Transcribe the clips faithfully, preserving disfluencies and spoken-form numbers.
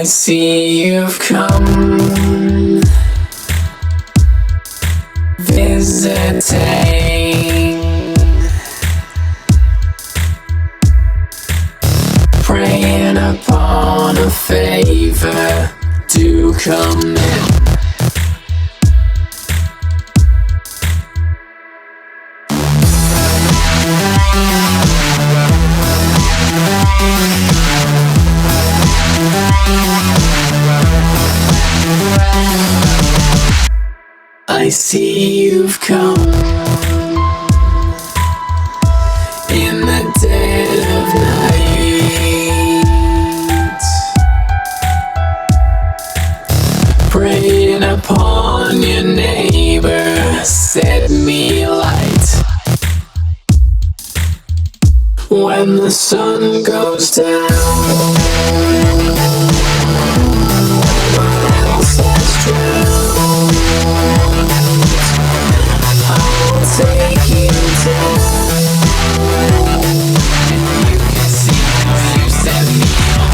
see you've come visiting, praying upon a favor to come in. I see you've come in the dead of night, preying upon your neighbor, set me light. When the sun goes down, take you down, and you can see how you set me on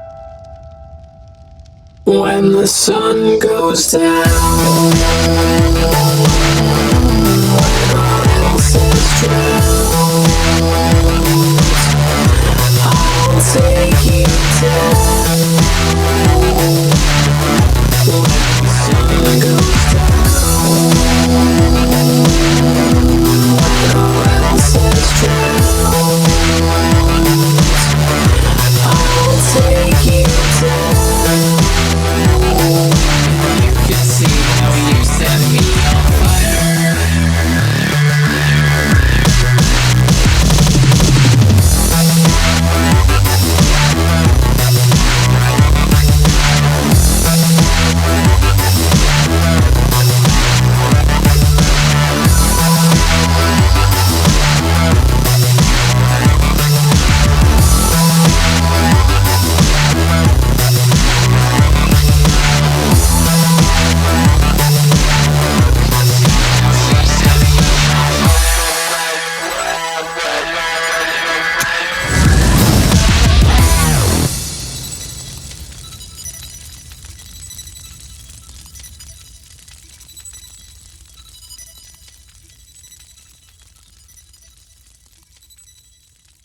when the sun goes down.